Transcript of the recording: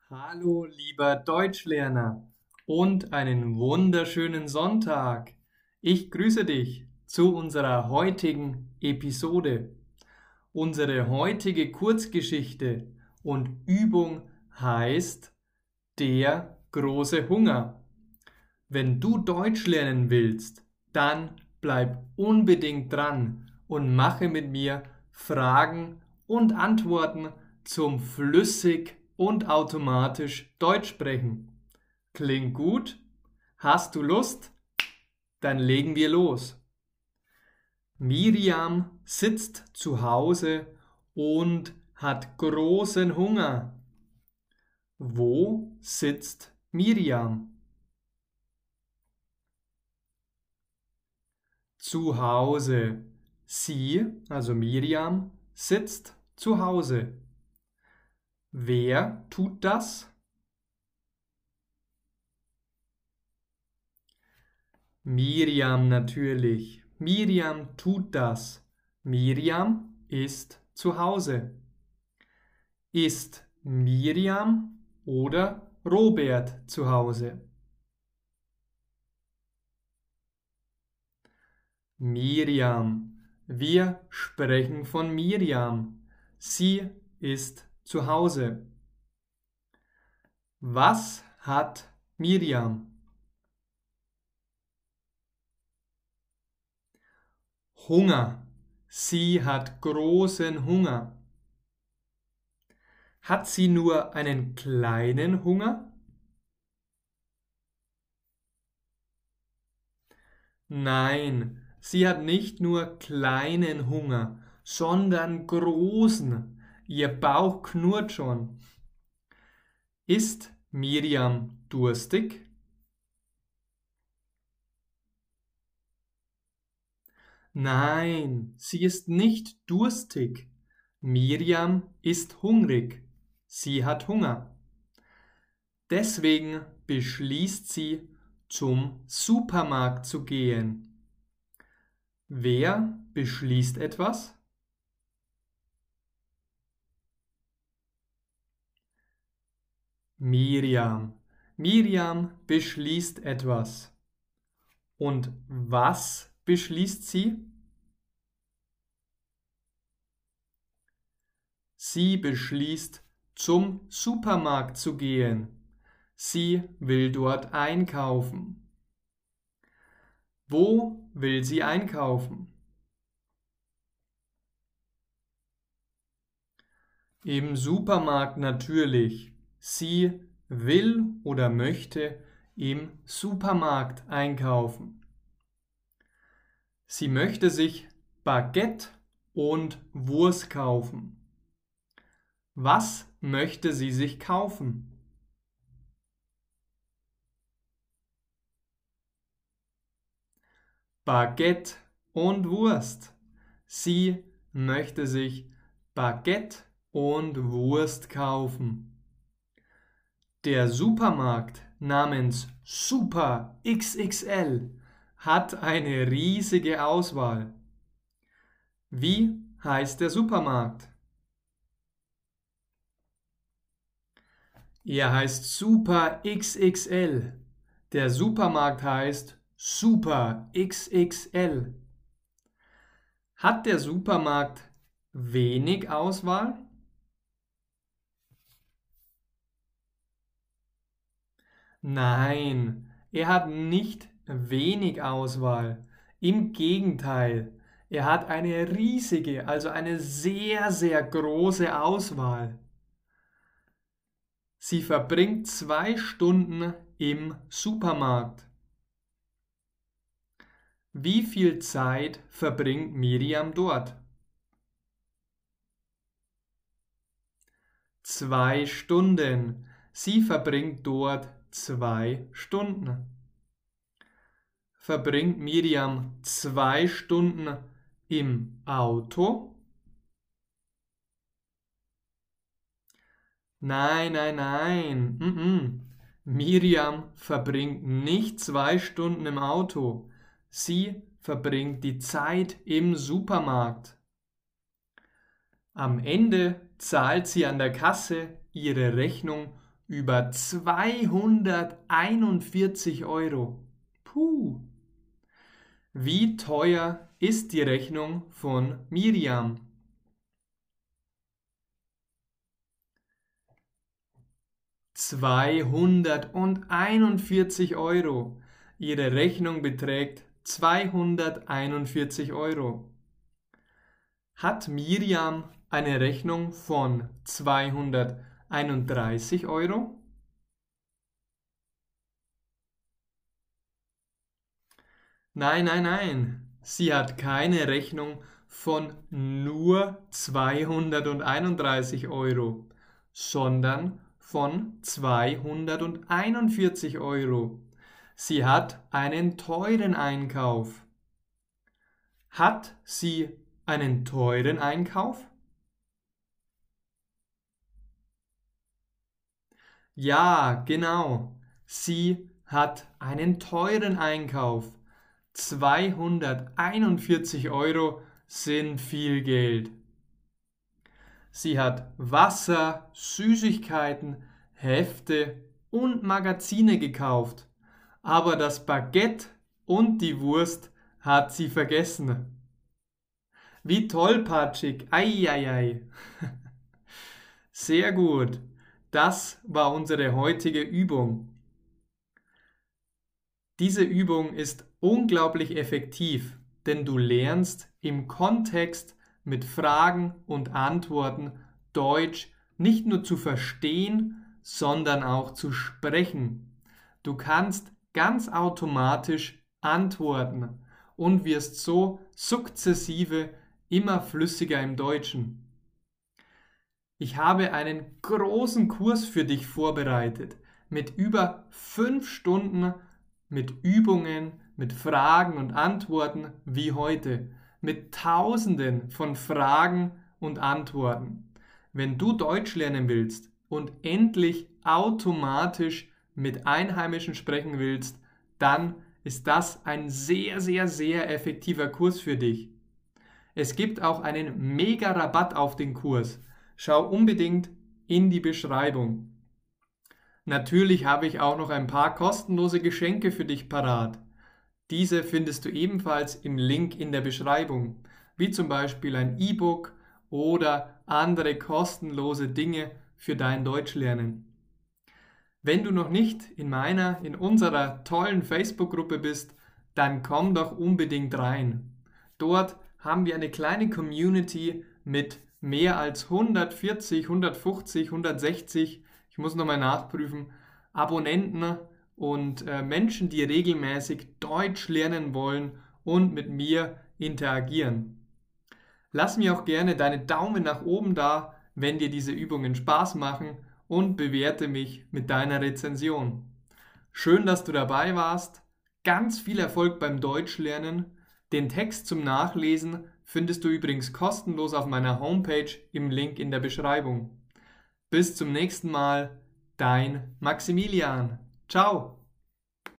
Hallo, lieber Deutschlerner und einen wunderschönen Sonntag. Ich grüße dich zu unserer heutigen Episode. Unsere heutige Kurzgeschichte und Übung heißt Der große Hunger. Wenn du Deutsch lernen willst, dann bleib unbedingt dran und mache mit mir Fragen und Antworten zum flüssig und automatisch Deutsch sprechen. Klingt gut? Hast du Lust? Dann legen wir los. Miriam sitzt zu Hause und hat großen Hunger. Wo sitzt Miriam? Zu Hause. Sie, also Miriam, sitzt zu Hause. Wer tut das? Miriam natürlich. Miriam tut das. Miriam ist zu Hause. Ist Miriam oder Robert zu Hause? Miriam. Wir sprechen von Miriam. Sie ist zu Hause. Was hat Miriam? Hunger. Sie hat großen Hunger. Hat sie nur einen kleinen Hunger? Nein, sie hat nicht nur kleinen Hunger, sondern großen. Ihr Bauch knurrt schon. Ist Miriam durstig? Nein, sie ist nicht durstig. Miriam ist hungrig. Sie hat Hunger. Deswegen beschließt sie, zum Supermarkt zu gehen. Wer beschließt etwas? Miriam. Miriam beschließt etwas. Und was beschließt sie? Sie beschließt, zum Supermarkt zu gehen. Sie will dort einkaufen. Wo will sie einkaufen? Im Supermarkt natürlich. Sie will oder möchte im Supermarkt einkaufen. Sie möchte sich Baguette und Wurst kaufen. Was möchte sie sich kaufen? Baguette und Wurst. Sie möchte sich Baguette und Wurst kaufen. Der Supermarkt namens Super XXL hat eine riesige Auswahl. Wie heißt der Supermarkt? Er heißt Super XXL. Der Supermarkt heißt Super XXL. Hat der Supermarkt wenig Auswahl? Nein, er hat nicht wenig Auswahl. Im Gegenteil, er hat eine riesige, also eine sehr, sehr große Auswahl. Sie verbringt 2 Stunden im Supermarkt. Wie viel Zeit verbringt Miriam dort? 2 Stunden. Sie verbringt dort 2 Stunden. Verbringt Miriam 2 Stunden im Auto? Nein, nein, nein. Miriam verbringt nicht 2 Stunden im Auto. Sie verbringt die Zeit im Supermarkt. Am Ende zahlt sie an der Kasse ihre Rechnung über 241 Euro. Puh. Wie teuer ist die Rechnung von Miriam? €241. Ihre Rechnung beträgt 241 Euro. Hat Miriam eine Rechnung von 231 Euro? Nein, nein, nein. Sie hat keine Rechnung von nur 231 Euro, sondern von 241 Euro. Sie hat einen teuren Einkauf. Hat sie einen teuren Einkauf? Ja, genau. Sie hat einen teuren Einkauf. 241 Euro sind viel Geld. Sie hat Wasser, Süßigkeiten, Hefte und Magazine gekauft. Aber das Baguette und die Wurst hat sie vergessen. Wie tollpatschig. Eieiei. Sehr gut. Das war unsere heutige Übung. Diese Übung ist unglaublich effektiv, denn du lernst im Kontext mit Fragen und Antworten Deutsch nicht nur zu verstehen, sondern auch zu sprechen. Du kannst ganz automatisch antworten und wirst so sukzessive immer flüssiger im Deutschen. Ich habe einen großen Kurs für dich vorbereitet mit über 5 Stunden mit Übungen, mit Fragen und Antworten wie heute, mit Tausenden von Fragen und Antworten. Wenn du Deutsch lernen willst und endlich automatisch mit Einheimischen sprechen willst, dann ist das ein sehr, sehr, sehr effektiver Kurs für dich. Es gibt auch einen mega Rabatt auf den Kurs. Schau unbedingt in die Beschreibung. Natürlich habe ich auch noch ein paar kostenlose Geschenke für dich parat. Diese findest du ebenfalls im Link in der Beschreibung, wie zum Beispiel ein E-Book oder andere kostenlose Dinge für dein Deutschlernen. Wenn du noch nicht in unserer tollen Facebook-Gruppe bist, dann komm doch unbedingt rein. Dort haben wir eine kleine Community mit mehr als 140, 150, 160, ich muss nochmal nachprüfen, Abonnenten und Menschen, die regelmäßig Deutsch lernen wollen und mit mir interagieren. Lass mir auch gerne deine Daumen nach oben da, wenn dir diese Übungen Spaß machen und bewerte mich mit deiner Rezension. Schön, dass du dabei warst. Ganz viel Erfolg beim Deutschlernen. Den Text zum Nachlesen findest du übrigens kostenlos auf meiner Homepage im Link in der Beschreibung. Bis zum nächsten Mal, dein Maximilian. Ciao!